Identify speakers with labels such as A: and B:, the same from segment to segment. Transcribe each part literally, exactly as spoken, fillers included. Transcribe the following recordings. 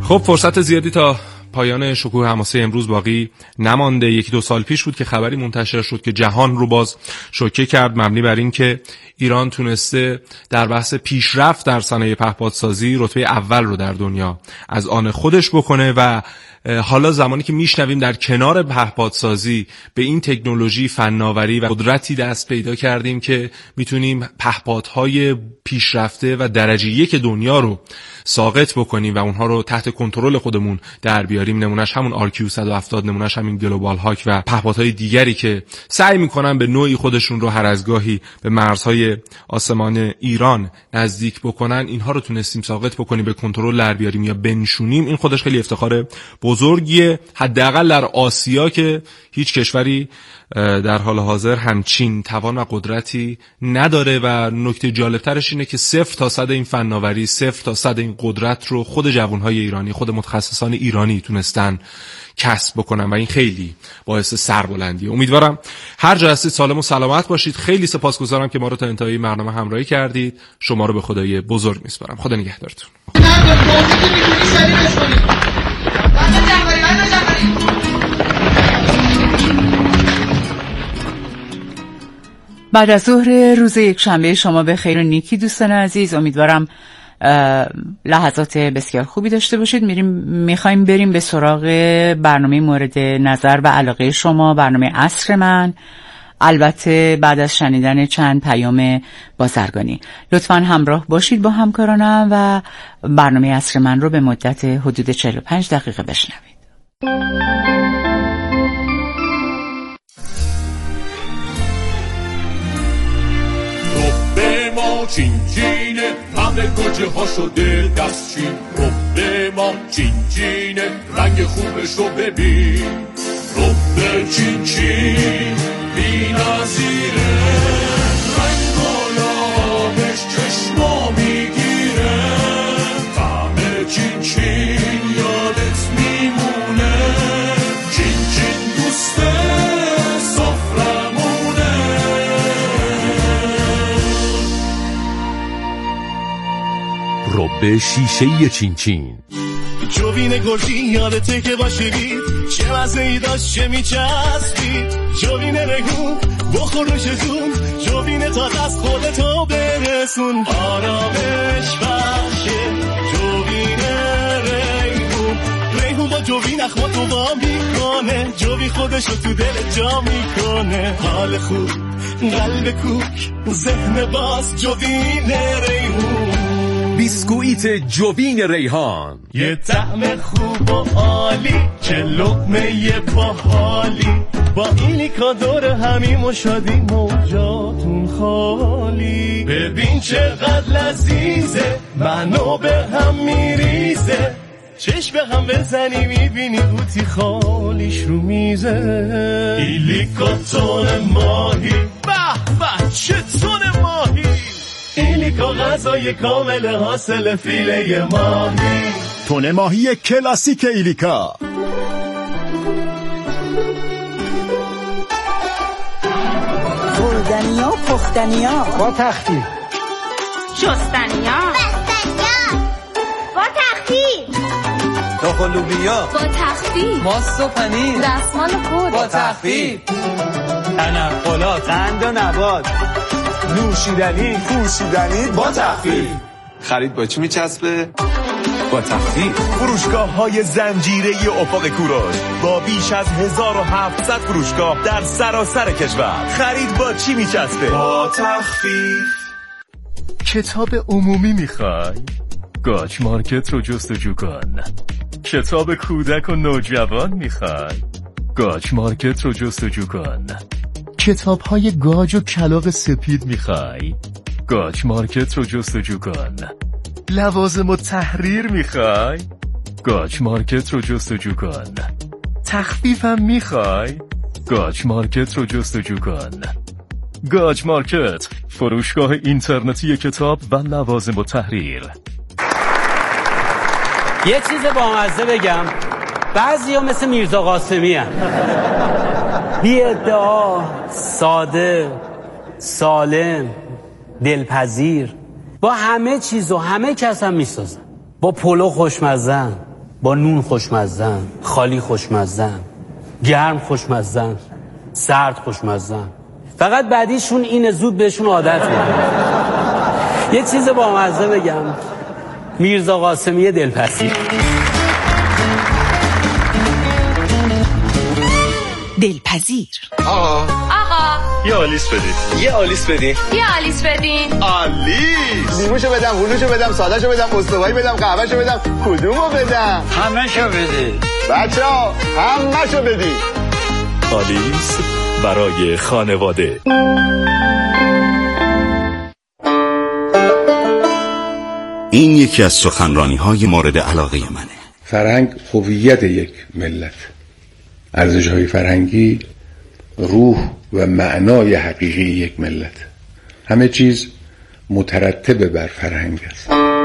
A: خب فرصت زیادی تا پایان شکوه حماسه امروز باقی نمانده. یکی دو سال پیش بود که خبری منتشر شد که جهان رو باز شوکه کرد، مبنی بر این که ایران تونسته در بحث پیشرفت در صنایع پهپادسازی رتبه اول رو در دنیا از آن خودش بکنه و حالا زمانی که میشنویم در کنار پهپادسازی به این تکنولوژی، فناوری و قدرتی دست پیدا کردیم که میتونیم پهپادهای پیشرفته و درجه یک دنیا رو ساقط بکنیم و اونها رو تحت کنترل خودمون در بیاریم. نمونهش همون آر کیو صد و هفتاد، نمونهش همین گلوبال هاک و پهپادهای دیگری که سعی میکنن به نوعی خودشون رو هر از گاهی به مرزهای آسمان ایران نزدیک بکنن. اینها رو تونستیم ساقط بکنیم، به کنترل در بیاریم یا بنشونیم. این خودش خیلی افتخار بزرگیه، حداقل در آسیا که هیچ کشوری در حال حاضر همچین توان و قدرتی نداره و نکته جالبترش اینه که صفر تا صد این فناوری، صفر تا صد این قدرت رو خود جوانهای ایرانی، خود متخصصان ایرانی تونستن کسب بکنن و این خیلی باعث سربلندیه. امیدوارم هر جا هستید سالم و سلامت باشید. خیلی سپاسگزارم که ما رو تا انتهای برنامه همراهی کردید. شما رو به خدای بزرگ میسپارم. خدا نگهدارتون.
B: بعد از ظهر روز یک شنبه شما به خیر و نیکی دوستان عزیز. امیدوارم لحظات بسیار خوبی داشته باشید. میریم میخوایم بریم به سراغ برنامه مورد نظر و علاقه شما، برنامه عصر من، البته بعد از شنیدن چند پیام بازرگانی. لطفاً همراه باشید با همکارانم و برنامه عصر من رو به مدت حدود چهل و پنج دقیقه بشنوید.
C: چین چینه همه گوجه ها شده دستچین. رب ما چین چینه رنگ خوبش رو ببین. رب چین چین بی نظیره، رنگ گلابش چشما میگیره. طعم چین چین یادت میمونه. چین چین دوسته
D: رب شیشه چین چین.
E: جوین گلدی یادته که باشیدی چه مزه‌ای داشت، چه میچسبی. جوین ریحون بخور روش زون، جوین تا دست خودتو برسون. آرامش بخشه جوین ریحون. ریحون با جوین اخواتو با میکنه، جوین خودشو تو دل جا میکنه. حال خوب، قلب کوک، ذهن باز، جوین ریحون.
D: بیسکویت جوین ریحان،
E: یه طعم خوب و عالی، چه لقمه باحالی. با ایلیکا دور همیم و شادی موجاتون خالی. ببین چقدر لذیذه، منو به هم میریزه. چشم به هم بزنی میبینی قوطی خالیش رو میزه. ایلیکا تون ماهی، به به چه تون ماهی. ایلیکا غذای کامل حاصل فیله ماهی.
F: تون ماهی کلاسیک ایلیکا.
G: خوردنیا و پختنیا
H: با تخفیف.
I: شستنیا بستنیا با تخفیف.
H: نخلوبیا
I: با تخفیف.
H: ماست و پنیر
I: دستمال خود
H: با تخفیف. تنقلات قند و نبات، نوشیدنی پوشیدنی با تخفیف.
J: خرید با چی میچسبه؟ با تخفیف.
E: فروشگاه های زنجیره افق کوروش با بیش از هزار و هفتصد فروشگاه در سراسر کشور. خرید با چی میچسبه؟ با تخفیف.
K: کتاب عمومی میخوای؟ گاج مارکت رو جستجو کن. کتاب کودک و نوجوان میخوای؟ گاج مارکت رو جستجو کن. کتاب های گاج و کلاغ سپید میخوای؟ گاج مارکت رو جستجو کن. لوازم و تحریر میخوای؟ گاج مارکت رو جستجو کن. تخفیفم میخوای؟ گاج مارکت رو جستجو کن. گاج مارکت، فروشگاه اینترنتی کتاب و لوازم و تحریر.
L: یه چیز بامزه بگم، بعضی ها مثل میرزا قاسمی هن. بی ادعا، ساده، سالم، دلپذیر، با همه چیز و همه کس هم میسازن. با پلو خوشمزن، با نون خوشمزن، خالی خوشمزن، گرم خوشمزن، سرد خوشمزن. فقط بعدیشون اینه زود بهشون عادت میکنه. یه چیز با مزه بگم، میرزا قاسمی دلپذیر.
G: دلپذیر.
I: آقا آقا
K: یه آلیس بدید.
J: یه آلیس بدین.
I: یه آلیس بدین.
F: آلیس. لیموشو بدم، هلوشو بدم، سادهشو بدم، استوایی بدم، قهوهشو بدم، کدومو بدم؟
H: همه‌شو بده.
F: بچه‌ها همه‌شو بدید.
K: آلیس برای خانواده.
M: این یکی از سخنرانی‌های مورد علاقه منه.
N: فرهنگ هویت یک ملت، ارزش‌های فرهنگی روح و معنای حقیقی یک ملت. همه چیز مترتب بر فرهنگ است.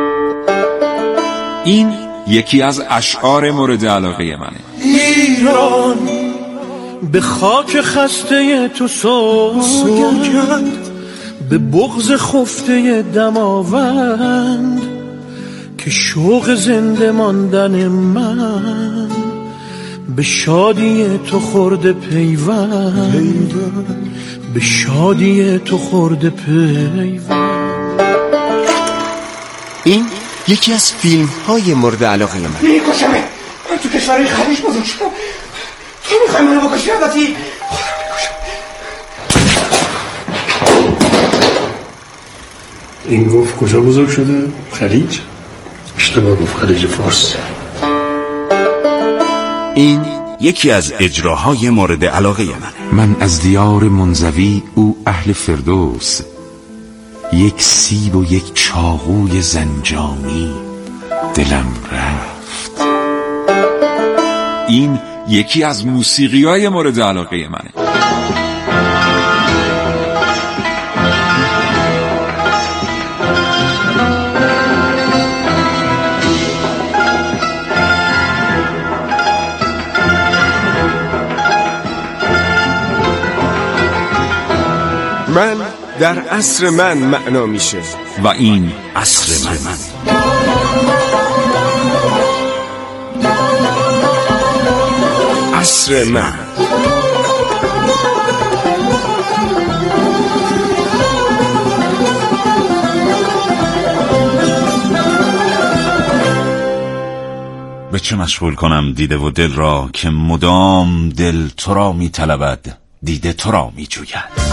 O: این یکی از اشعار مورد علاقه منه.
E: ایران به خاک خسته تو سوگند، به بغض خفته دماوند، که شوق زنده ماندن من به شادی تو خورده پیوند، به شادی تو خورده پیوند.
P: این یکی از فیلم های مورد علاقه من.
Q: میکشمه. من تو کشورهای خلیج بزرگ شدم. تو میخوای منو بکشی عادتی؟
N: این گفت کجا بزرگ شده؟ خلیج؟ اشتباه گفت، خلیج فارس.
M: این یکی از اجراهای مورد علاقه منه.
R: من از دیار منزوی، او اهل فردوس، یک سیب و یک چاقوی زنجانی دلم رفت.
O: این یکی از موسیقی‌های مورد علاقه منه.
P: من در عصر من معنا میشه
O: و این
M: عصر من.
P: عصر من.
R: به چه مشغول کنم دیده و دل را، که مدام دل تو را می طلبد، دیده تو را می جوید.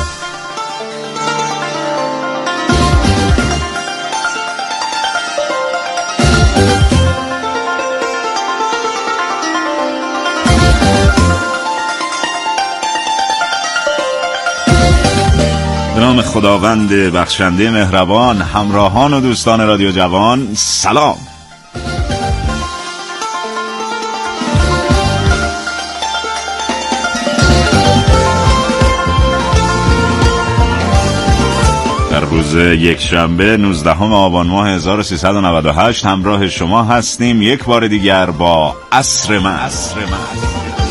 R: به نام خداوند بخشنده مهربان، همراهان و دوستان رادیو جوان، سلام. در روز یک شنبه نوزدهم آبان ماه هزار و سیصد و نود و هشت همراه شما هستیم یک بار دیگر با عصر من. عصر من.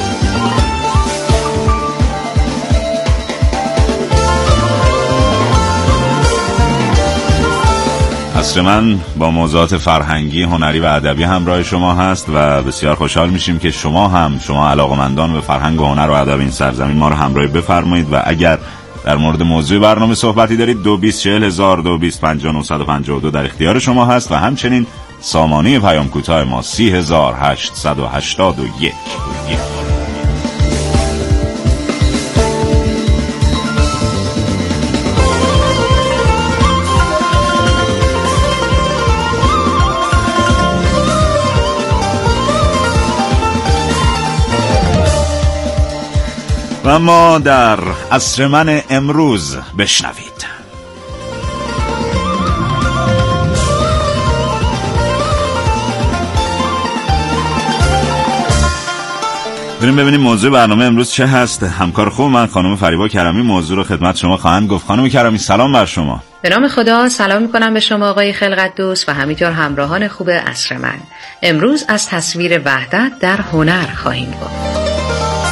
R: عصر من با موضوعات فرهنگی، هنری و ادبی همراه شما هست و بسیار خوشحال میشیم که شما هم، شما علاقه‌مندان به فرهنگ و هنر و ادب این سرزمین، ما رو همراهی بفرمایید و اگر در مورد موضوع برنامه صحبتی دارید دو بیست چهل هزار دو بیست پنجاه نهصد و پنجاه و دو در اختیار شما هست و همچنین سامانه پیام کوتاه ما سی هزار هشتصد و هشتاد و یک. و ما در عصر من امروز بشنوید. بریم ببینیم موضوع برنامه امروز چه هست. همکار خوب من خانم فریبا کرمی موضوع رو خدمت شما خواهند گفت. خانم کرمی سلام بر شما.
S: به نام خدا سلام میکنم به شما آقای خلقت دوست و همینطور همراهان خوب عصر من. امروز از تصویر وحدت در هنر خواهیم گفت.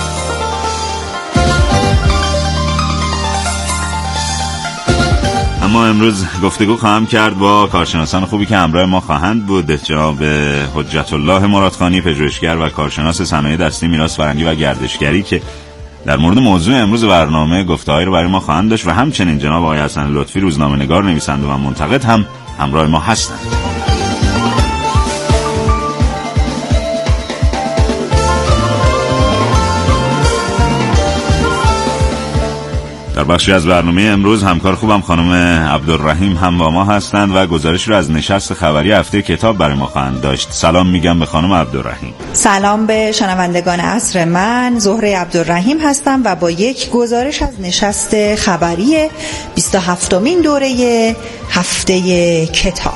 R: اما اما امروز گفتگو خواهم کرد با کارشناسان خوبی که همراه ما خواهند بود. جناب حجت الله مرادخانی، پژوهشگر و کارشناس صنایع دستی، میراث فرهنگی و گردشگری، که در مورد موضوع امروز برنامه گفته‌هایی رو برای ما خواهند داشت، و همچنین جناب آقای حسن لطفی، روزنامه‌نگار، نویسنده و منتقد، هم همراه ما هستند. در بخشی از برنامه امروز همکار خوبم خانم عبدالرحیم هم با ما هستند و گزارش رو از نشست خبری هفته کتاب برای ما خواهند داشت. سلام میگم به خانم عبدالرحیم.
T: سلام به شنوندگان عصر من. زهره عبدالرحیم هستم و با یک گزارش از نشست خبری بیست و هفتمین دوره هفته کتاب.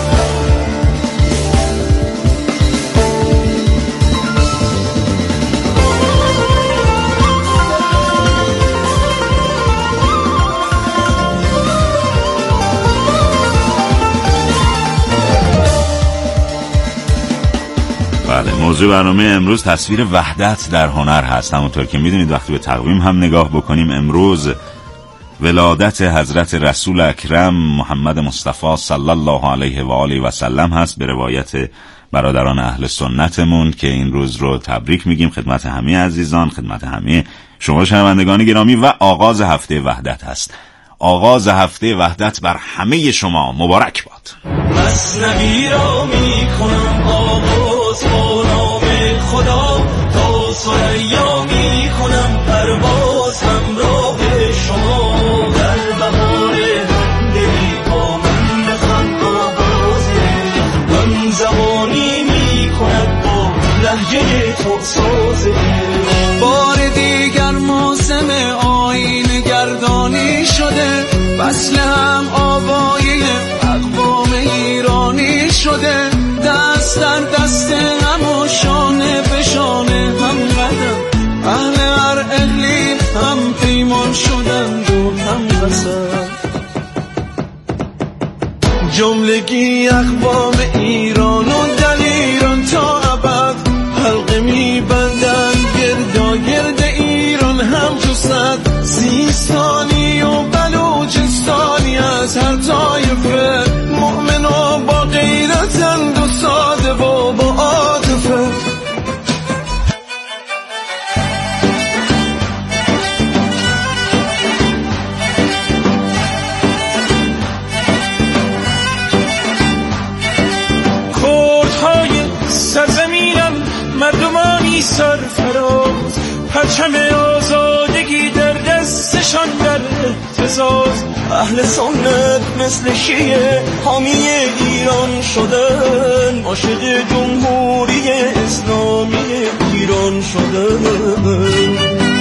R: بله، موضوع برنامه امروز تصویر وحدت در هنر هست. همونطور که میدونید وقتی به تقویم هم نگاه بکنیم، امروز ولادت حضرت رسول اکرم محمد مصطفی صلی الله علیه و آله و سلم هست، به روایت برادران اهل سنتمون، که این روز رو تبریک میگیم خدمت همه عزیزان، خدمت همه شما شنوندگان گرامی، و آغاز هفته وحدت هست. آغاز هفته وحدت بر همه شما مبارک باد.
E: مثنوی را میکنم آغاز با نام خدا، تا ثریا میکنم پرواز همراه شما. در بهار دلی با من بخوان آوازه، من زبانی میکند با لهجه تو سازه.
U: بار دیگر موسم آیین گردانی شده، وصل هم آوای اقوام ایرانی شده. دست در دست هم و شانه به شانه هم قدم، اهل هر اقلیم هم پیمان شدند و هم قسم. جملگی اقوام ایران و در ایران تا ابد حلقه می بندند گردا گرد ایران هم تو صد. سیستانی و بلوچستانی از هر طایفه، مؤمن و با غیرتند و ساده و با عاطفه.
E: کردهای سرزمینم مردمانی سرفراز، پرچم آزادگی در دستشان در اهتزاز. اهل سنت مثل شیعه حامی ایران شدن، عاشق جمهوری اسلامی ایران شدن.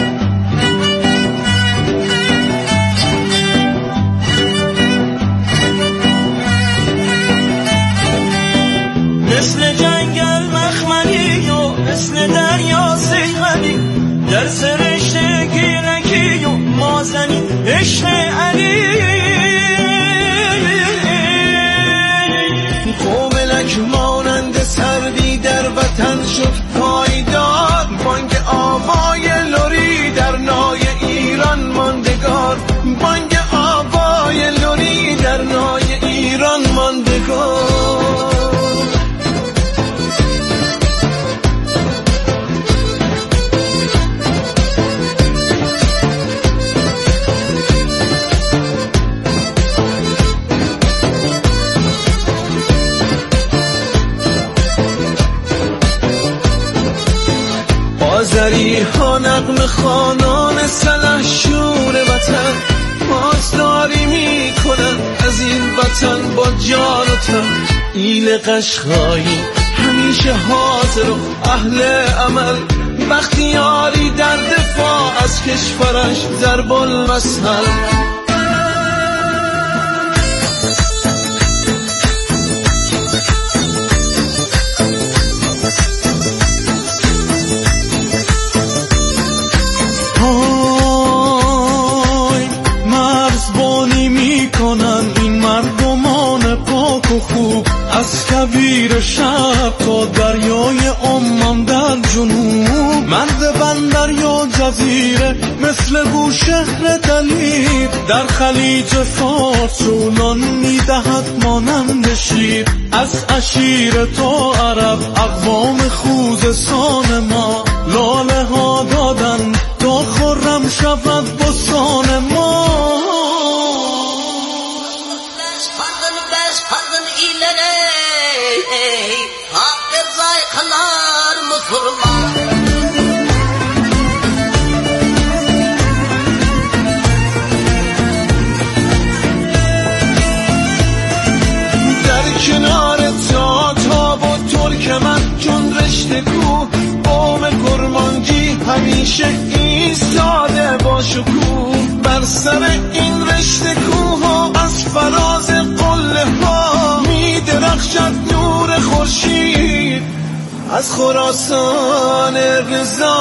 E: مثل جنگل مخملی و مثل دریا سیغلی، در سرشت گیرکی و مازنی عشق علی.
U: قوملک مانند سردی در وطن شد پایدار، بانگ آوای لوری در نای ایران ماندگار. بانگ آوای لوری در نای ایران ماندگار. آذری ها نغم خانان سلحشور وطن، پاسداری می کنند از این وطن با جان و تن. ایل قشقایی همیشه حاضر و اهل عمل، بختیاری در دفاع از کشورش ضرب المثل. از کبیر شب تا دریای عمان در جنوب، مرد بندر یا جزیره مثل بوشهر دلیر در خلیج فارس چونان میدهد مانند شیر از عشیر تا عرب اقوام خوزستان ما لاله ها دادن تا خرم شود بستان ما در کنار تاتاب و ترکمن چون رشته کوه قوم کرمانجی همیشه ایستاده با شکوه بر سر این رشته کوه ها از فراز قله ها می درخشد نور خورشید از خراسان رضا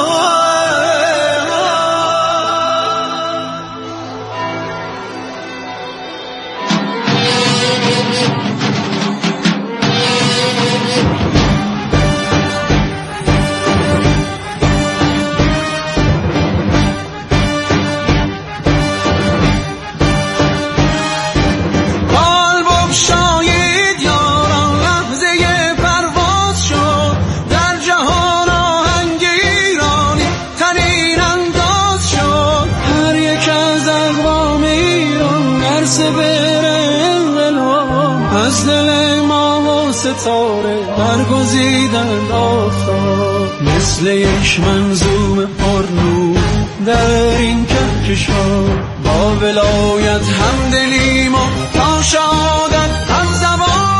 U: از دل ما و ستاره برگزیدند آفتاب مثل یک منظومه پرنور در این کهکشان با ولایت همدلیم و با شهادت هم زبان.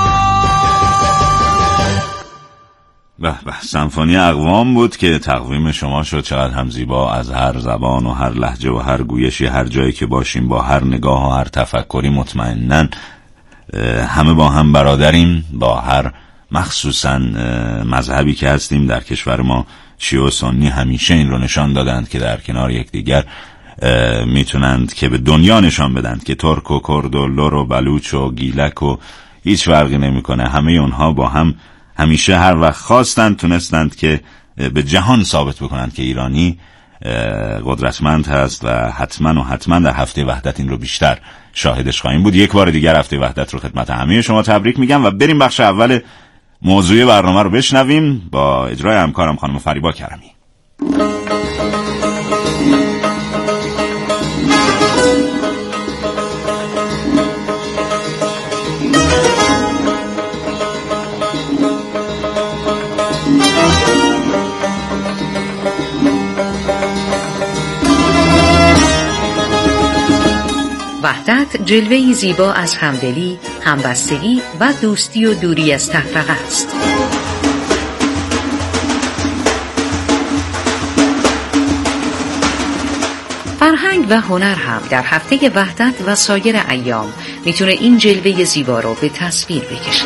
R: به به سمفونی اقوام بود که تقویم شما شد چقدر هم زیبا از هر زبان و هر لهجه و هر گویشی هر جایی که باشیم با هر نگاه و هر تفکری مطمئناً همه با هم برادریم با هر مخصوصاً مذهبی که هستیم در کشور ما شیعه و سنی همیشه این رو نشان دادند که در کنار یکدیگر میتونند که به دنیا نشان بدند که ترک و کرد و لر و بلوچ و گیلک و هیچ فرقی نمیکنه همه اونها با هم همیشه هر وقت خواستند تونستند که به جهان ثابت بکنند که ایرانی قدرتمند هست و حتما و حتما در هفته وحدت این رو بیشتر شاهدش خواهیم بود. یک بار دیگر هفته وحدت رو خدمت همه شما تبریک میگم و بریم بخش اول موضوع برنامه رو بشنویم با اجرای همکارم خانم فریبا کرمی.
S: وحدت جلوه‌ای زیبا از همدلی، همبستگی و دوستی و دوری از تفرقه است. فرهنگ و هنر هم در هفته وحدت و سایر ایام میتونه این جلوه زیبا رو به تصویر بکشه.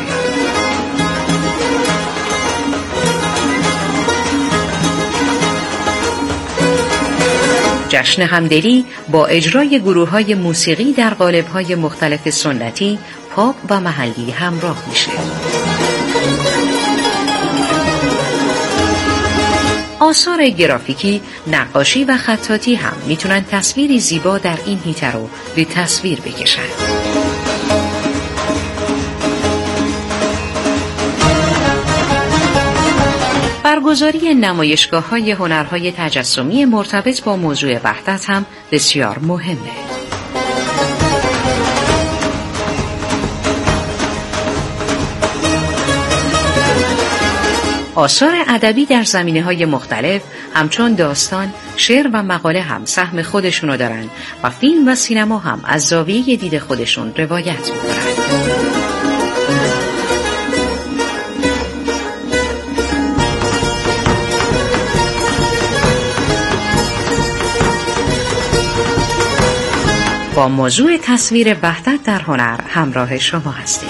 S: جشن همدلی با اجرای گروه‌های موسیقی در قالب‌های مختلف سنتی، پاپ و محلی همراه میشه. آثار گرافیکی، نقاشی و خطاطی هم میتونن تصویری زیبا در این هیته رو به تصویر بکشن. برگزاری نمایشگاه‌های هنرهای تجسمی مرتبط با موضوع وحدت هم بسیار مهمه. آثار ادبی در زمینه‌های مختلف همچون داستان، شعر و مقاله هم سهم خودشونو دارن و فیلم و سینما هم از زاویه دید خودشون روایت می‌کنن. با موضوع تصویر وحدت در هنر همراه شما هستیم.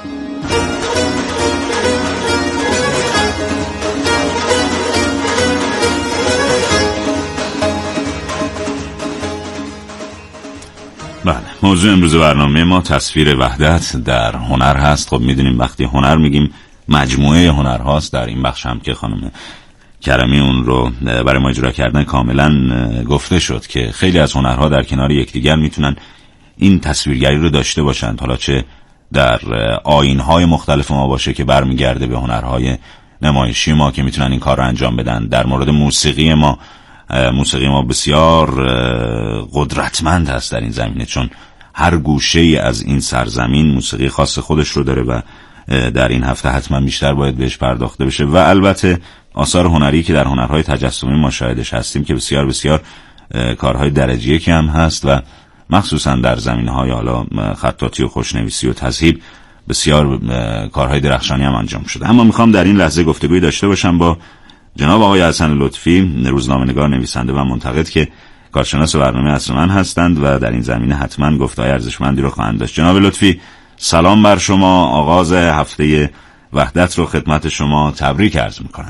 R: بله، موضوع امروز برنامه ما تصویر وحدت در هنر هست. خب میدونیم وقتی هنر میگیم مجموعه هنر هاست. در این بخش هم که خانم کرمی اون رو برای ما اجرا کردن کاملا گفته شد که خیلی از هنرها در کنار یکدیگر میتونن این تصویرگری رو داشته باشند، حالا چه در آیین‌های مختلف ما باشه که برمیگرده به هنرهای نمایشی ما که میتونن این کار رو انجام بدن. در مورد موسیقی ما، موسیقی ما بسیار قدرتمند هست در این زمینه، چون هر گوشه‌ای از این سرزمین موسیقی خاص خودش رو داره و در این هفته حتما بیشتر باید بهش پرداخته بشه. و البته آثار هنری که در هنرهای تجسمی ما شاهدش هستیم که بسیار بسیار کارهای درجه یکی هم هست و مخصوصا در زمینه‌های حالا خطاطی و خوشنویسی و تذهیب بسیار کارهای درخشانی هم انجام شده. اما میخوام در این لحظه گفتگوی داشته باشم با جناب آقای حسن لطفی، روزنامه‌نگار، نویسنده و منتقد که کارشناس برنامه عصر من هستند و در این زمینه حتما گفته‌های ارزشمندی رو خواهند داشت. جناب لطفی، سلام بر شما. آغاز هفته وحدت رو خدمت شما تبریک عرض میکنم.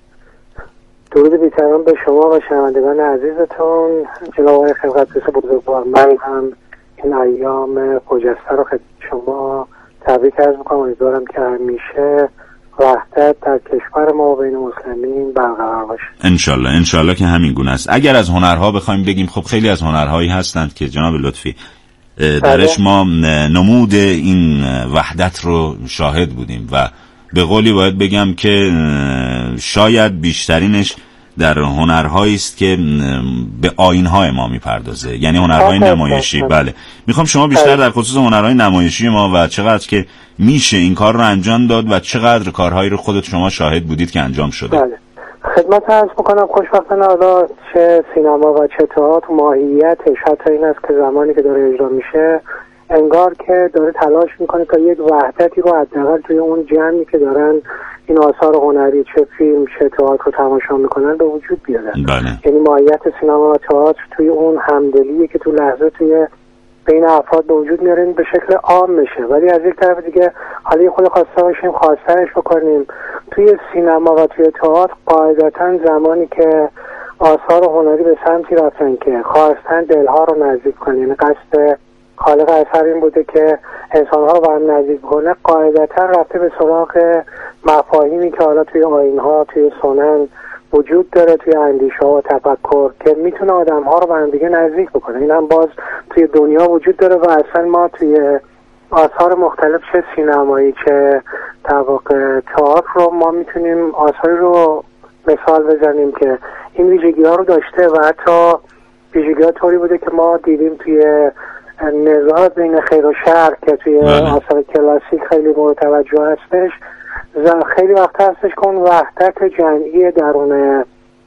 A: درود بی‌کران به شما و شنوندگان عزیزتون. جناب آقای خلقت‌پرست بزرگوار، من هم این ایام خجسته رو خدمت شما تبریک عرض میکنم. امیدوارم که همیشه وحدت در کشور ما و بین مسلمین برقرار باشه. انشالله
R: انشالله که همین گونه است. اگر از هنرها بخوایم بگیم، خب خیلی از هنرهایی هستند که جناب لطفی درش ما نمود این وحدت رو شاهد بودیم و به قولی باید بگم که شاید بیشترینش در هنرهایی است که به آیین‌های ما میپردازه، یعنی هنرهای نمایشی. بله، میخوام شما بیشتر در خصوص هنرهای نمایشی ما و چقدر که میشه این کار رو انجام داد و چقدر کارهایی رو خودت شما شاهد بودید که انجام شده.
A: بله، خدمت عرض میکنم. خوشبختانه حالا چه سینما و چه تئاتر ماهیتش حتی این است که زمانی که داره اجرا میشه انگار که داره تلاش میکنه تا یک وحدتی رو حداقل توی اون جمعی که دارن این آثار هنری، چه فیلم چه تئاتر رو تماشا میکنن، به وجود بیارن.
R: بله.
A: یعنی ماهیت سینما و تئاتر توی اون همدلیه که تو لحظه توی بین افراد به وجود میارن به شکل عام میشه. ولی از یک طرف دیگه حالا خود خواسته باشیم خواستنش بکنیم، توی سینما و توی تئاتر قاعدتا زمانی که آثار هنری به سمتی رفتن که خواستن دلها رو نزدیک کنن، یعنی قصد خالق اثر این بوده که انسانها رو به هم نزدیک کنه، قاعدتا رفته به سراغ مفاهیمی که حالا توی آیین‌ها، توی سنن وجود داره، توی اندیشه و تفکر که میتونه آدم‌ها رو به هم دیگه نزدیک بکنه. این هم باز توی دنیا وجود داره و اصلا ما توی آثار مختلف چه سینمایی چه در واقع تئاتر رو ما میتونیم آثاری رو مثال بزنیم که این ویژگی‌ها رو داشته و حتی ویژگی‌ها طوری بوده که ما دیدیم توی نزاع بین خیر و شر که توی آثار کلاسیک خیلی مورد توجه هستش، خیلی وقت هستش که اون وحدت جمعی درون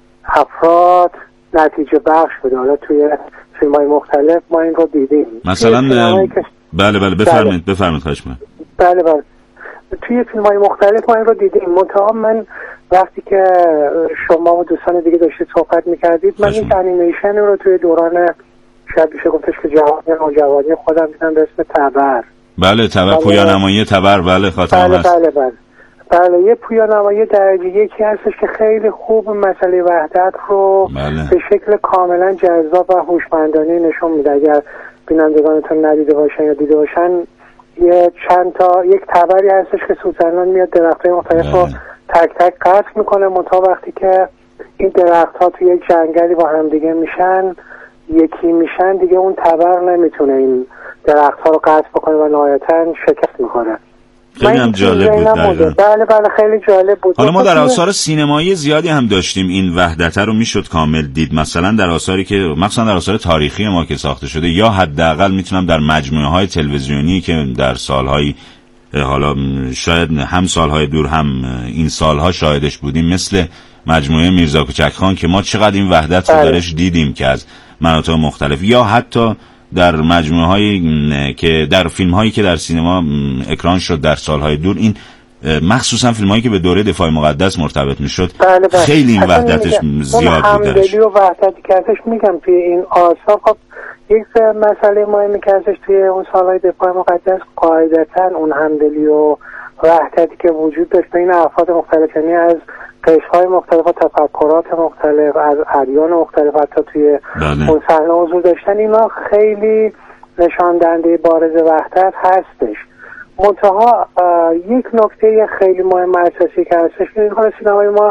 A: افراد نتیجه بخش بوده. حالا توی فیلم های مختلف ما این رو دیدیم.
R: مثلا بله بله بفرمایید بفرمایید خواهش می‌کنم.
A: بله بله توی فیلم های مختلف ما این رو دیدیم. منتها من وقتی که شما و دوستان دیگه داشتید صحبت میکردید، من این انیمیشن رو توی دوران شاید میشه گفتش که جوانی نوجوانی خودم دیدم به اسم تبر.
R: بله تبر، پویانمایی تبر. بله خاطرم
A: هست. بله بله بله یه پویانمایی درجه یکی هستش که خیلی خوب مسئله وحدت رو
R: بله.
A: به شکل کاملا جذاب و هوشمندانه نشون میده. اگر بینندگانتون ندیده باشن یا دیده باشن، یه چند تا یک تبری هستش که سوزنان میاد درختای مختلف رو بله. تک تک قطع میکنه. منتها وقتی که این درختها توی یک جنگلی با هم دیگه میشن، یکی میشن، دیگه اون تبر نمیتونه این درختها رو قطع بکنه و نهایتاً شکست میخوره.
R: خیلی هم جالب بود.
A: بله بله خیلی جالب بود.
R: حالا ما در آثار سینمایی زیادی هم داشتیم این وحدت رو میشد کامل دید، مثلا در آثاری که مثلا در آثار تاریخی ما که ساخته شده، یا حداقل میتونم در مجموعه های تلویزیونی که در سالهای حالا شاید هم سالهای دور هم این سالها شاهدش بودیم، مثل مجموعه میرزا کوچک خان که ما چقدر این وحدت رو درش دیدیم که از مناطق مختلف، یا حتی در مجموعه هایی که در فیلم هایی که در سینما اکران شد در سالهای دور، این مخصوصا فیلم هایی که به دوره دفاع مقدس مرتبط میشد،
A: بله بله.
R: خیلی این وحدتش زیاد بود درش.
A: همدلی و وحدتی که ازش میگم توی این آثار، خب یک مسئله مهمی که ازش توی اون سالهای دفاع مقدس قاعدتا اون همدلی و وحدتی که وجود داشت بین افراد مختلف، یعنی از قشرهای مختلف و تفکرات مختلف، از ادیان مختلف حتی توی
R: بله.
A: اون صحنه حضور داشتن، اینا خیلی نشان دهنده بارز وحدت هستش. منتها یک نکته خیلی مهم اساسی که هستش که این سینمای ما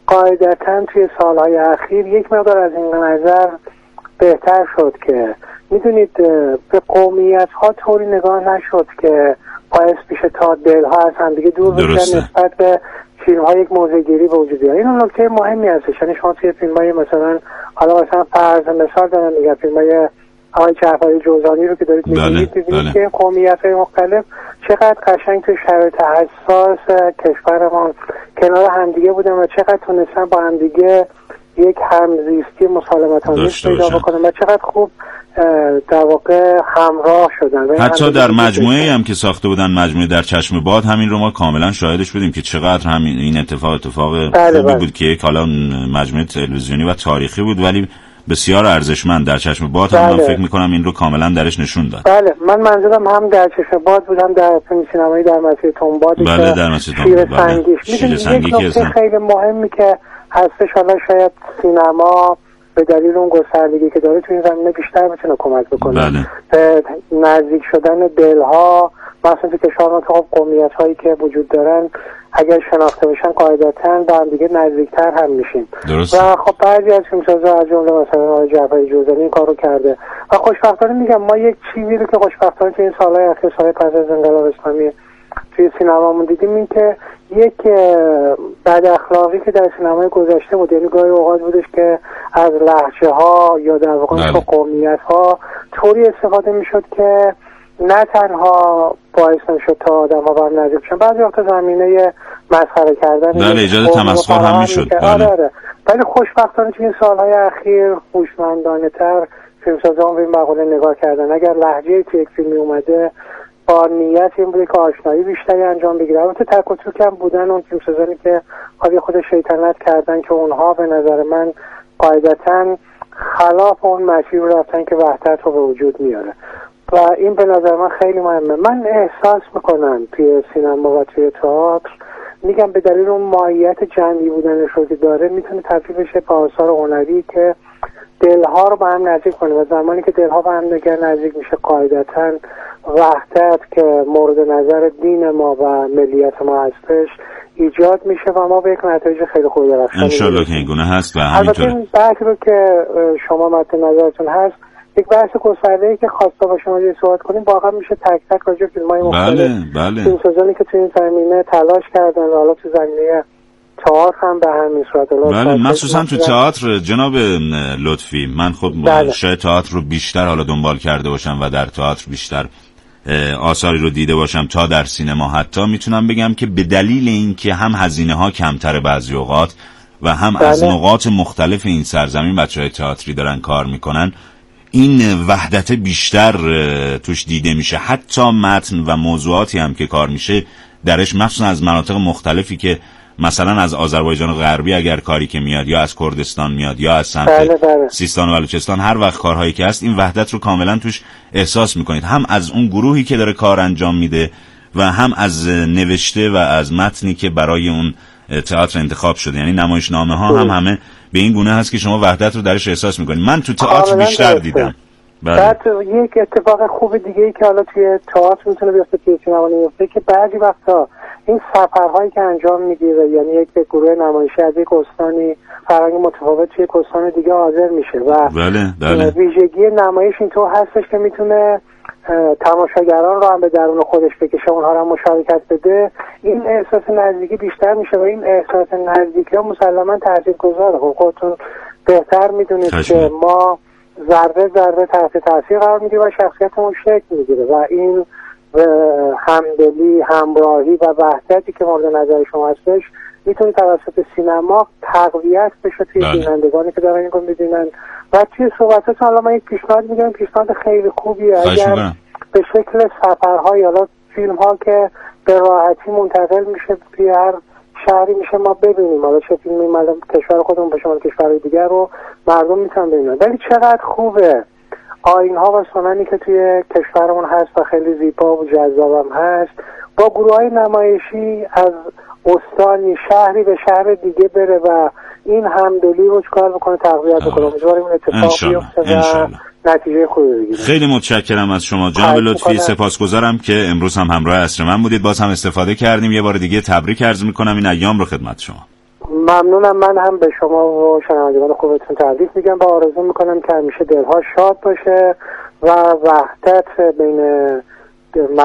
A: قاعدتا توی سالهای اخیر یک مقدار از این نظر بهتر شد که میدونید به قومیت ها طوری نگاه نشد که باعث میشه تا دلها از هم دیگه دور بشن نسبت به فیلم ها یک موضع‌گیری به وجود بیاد. این اون نکته مهمی هستش. یعنی شما توی فیلم های مثلا حالا مثلا فرض مثال دارم میگم فیلم های آقای جعفری جوزانی رو که دارید می‌بینید ببینید که قومیت‌های مختلف چقدر قشنگ توی شرایط حساس کشورمان کنار همدیگه بودن و چقدر تونستن با همدیگه یک همزیستی مسالمت‌آمیز پیدا بکنن و چقدر خوب در واقع همراه شدن.
R: حتی در مجموعه هم که ساخته بودن، مجموعه در چشم باد، همین رو ما کاملا شاهدش بودیم که چقدر همین این اتفاق اتفاق
A: بله
R: خوبی
A: بله.
R: بود که یک حالا مجموعه تلویزیونی و تاریخی بود ولی بسیار ارزشمند. در چشم باد هم
A: بله.
R: من فکر میکنم این رو کاملا درش نشون داد.
A: بله من منظورم هم در چشم باد بودم در فیلم سینمایی در مسیر تنباد.
R: بله در مسیر تنباد.
A: شیر سنگیش.
R: شیر سنگی
A: یک نکته خیلی مهمی که هستش، حالا شاید سینما به دلیل اون گستردگی که داره تو این زمینه بیشتر میتونه کمک بکنه
R: بله.
A: به نزدیک شدن دلها، مثلا تو کشورها که خب قومیت هایی که وجود دارن اگر شناخته بشن قاعدتاً به هم دیگه نزدیکتر هم میشیم.
R: درست.
A: و خب بعضی از فیلمسازا از جمله مثلا آقای جعفری جوزانی این کارو کرده و خوشبختانه میگم ما یک چیزی رو که خوشبختانه تو این سالهای اخیر سال پس از انقلاب اسلامی توی سینمامون دیدیم این که یک بد اخلاقی که در سینمای گذشته بود، یعنی گاهی اوقات بودش که از لهجه ها یا در واقع قومیت ها طوری استفاده میشد که نه تنها باعث نشد تا آدم ها با هم نزدیک بشن، بعضی وقتا زمینه مسخره کردن
R: بله ایجاد تمسخر هم میشد.
A: آره آره. ولی خوشبختانه توی این سالهای اخیر هوشمندانه تر فیلمسازان به این مقوله نگاه کردن. اگر لهجه توی یک فیلمی اومده با نیت این بوده که آشنایی بیشتری انجام بگیره. البته تک و توک هم بودن اون فیلمسازانی که خواهی خود شیطنت کردن که اونها به نظر من قاعدتاً خلاف اون مسیر رو رفتن که وحدت رو به وجود میاره و این به نظر من خیلی مهمه. من احساس میکنم توی سینما و توی تئاتر میگم به دلیل اون ماهیت جمعی بودنش رو که داره میتونه تبدیل بشه به آثار هنری که دلها رو با هم نزدیک کنه و زمانی که دلها با هم دیگه نزدیک میشه قاعدتاً وحدت که مورد نظر دین ما و ملیت ما هستش ایجاد میشه و ما به یک نتایج خیلی خوبی درخشان
R: انشالله که این گونه هست و
A: همینطوره. البته این بحث رو که شما مد نظرتون هست یک بحث گسترده‌ای که خواسته با شما صحبت کنیم واقعا میشه تک تک راجع به فیلم‌های مختلف
R: بله بله
A: فیلمسازانی که تو این زمینه تلاش کردن و حالا تو زمینه تئاتر هم به همین صورت
R: بله مخصوصا تو تئاتر جناب لطفی من خب بله. شاید تئاتر رو بیشتر حالا دنبال کرده باشم و در تئاتر بیشتر آثاری رو دیده باشم تا در سینما. حتی میتونم بگم که به دلیل اینکه هم هزینه ها کمتره بعضی اوقات و هم بله. از نقاط مختلف این سرزمین بچهای تئاتری دارن کار میکنن این وحدت بیشتر توش دیده میشه. حتی متن و موضوعاتی هم که کار میشه درش مخصوصا از مناطق مختلفی که مثلا از آذربایجان غربی اگر کاری که میاد یا از کردستان میاد یا از سمت
A: بله بله.
R: سیستان و بلوچستان هر وقت کارهایی که هست این وحدت رو کاملا توش احساس میکنید، هم از اون گروهی که داره کار انجام میده و هم از نوشته و از متنی که برای اون تئاتر انتخاب شده. یعنی نمایشنامه ها هم همه به این گونه هست که شما وحدت رو درش احساس میکنید. من تو تئاتر بیشتر دیدم.
A: بله. بعد یک اتفاق خوب دیگه ای که حالا توی تئاتر میتونه بیفته توی سینما نمیفته که بعضی وقتا این سفرهایی که انجام میگیره، یعنی یک گروه نمایشی از یک استانی فرهنگ متفاوت توی یک استان دیگه حاضر میشه و
R: بله بله.
A: ویژگی نمایش اینطور هستش که میتونه تماشاگران رو هم به درون خودش بکشه، اونها رو هم مشارکت بده. این احساس نزدیکی بیشتر میشه و این احساس نزدیکی ها مسلما تاثیرگذاره. خب خودتون بهتر میدونید که ما ذره ذره تحت تاثیر قرار میگیره و شخصیتمون شکل میگیره و این همدلی، همراهی و وحدتی که مورد نظر شما هستش میتونه توسط سینما تقویت بشه توی بینندگانی که دارن این رو میبینن. و توی صحبتات حالا من یک پیشنهاد میگم، پیشنهاد خیلی خوبیه. اگر به شکل سفرهای حالا فیلم ها که به راحتی منتقل میشه توی هر شهری میشه ما ببینیم، حالا چه فیلمی مال کشور خودمون به شمال کشورهای دیگر رو مردم میتونن ببینن. ولی چقدر خوبه آیین ها و سننی که توی کشورمون هست و خیلی زیبا و جذابم هست با گروه های نمایشی از استانی شهری به شهر دیگه بره و این همدلی رو چکار بکنه تقویت بکنه. امیدواریم این اتفاق بیفته و نتیجه خوبی بگیره.
R: خیلی متشکرم از شما جناب لطفی، سپاسگزارم که امروز هم همراه عصر من بودید، باز هم استفاده کردیم. یه بار دیگه تبریک عرض میکنم این ایام رو خدمت شما.
A: ممنونم. من هم به شما و شنوندگان خوبتون تبریک میگم و آرزو میکنم که همیشه دلها شاد باشه و وحدت بین